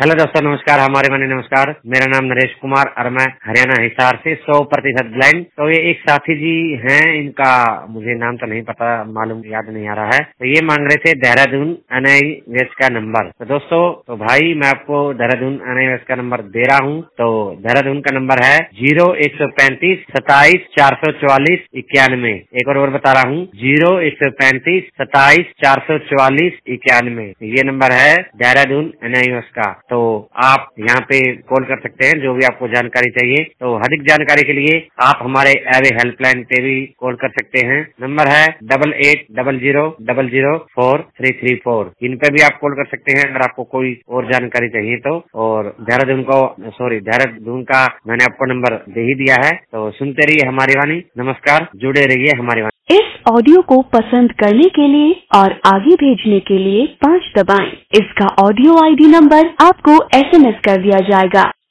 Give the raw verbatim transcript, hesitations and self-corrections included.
Hello दोस्तों, नमस्कार। हमारे माने नमस्कार। मेरा नाम नरेश कुमार और मैं हरियाणा हिसार से सौ प्रतिशत ब्लाइंड। तो ये एक साथी जी हैं, इनका मुझे नाम तो नहीं पता, मालूम याद नहीं आ रहा है। तो ये मांग रहे थे देहरादून एनआई वेस्ट का नंबर। तो दोस्तों, तो भाई मैं आपको देहरादून एनआई वेस्ट का नंबर दे रहा हूँ। तो देहरादून का नंबर है जीरो एक सौ पैंतीस सताईस चार सौ चौवालीस इक्यानवे। एक और, और बता रहा हूँ, जीरो एक सौ पैंतीस सताईस चार सौ चौवालीस इक्यानवे। ये नंबर है देहरादून एनआई वेस्ट का। तो आप यहाँ पे कॉल कर सकते हैं जो भी आपको जानकारी चाहिए। तो अधिक जानकारी के लिए आप हमारे एवे हेल्पलाइन पे भी कॉल कर सकते हैं। नंबर है double eight double zero double zero four three three four. इन पे भी आप कॉल कर सकते हैं अगर आपको कोई और जानकारी चाहिए तो। और देहरादून को सॉरी देहरादून का मैंने आपको नंबर दे ही दिया है। तो सुनते रहिए हमारी वाणी। नमस्कार, जुड़े रहिए हमारी वाणी। इस ऑडियो को पसंद करने के लिए और आगे भेजने के लिए पाँच दबाएं। इसका ऑडियो आईडी नंबर आपको एसएमएस कर दिया जाएगा।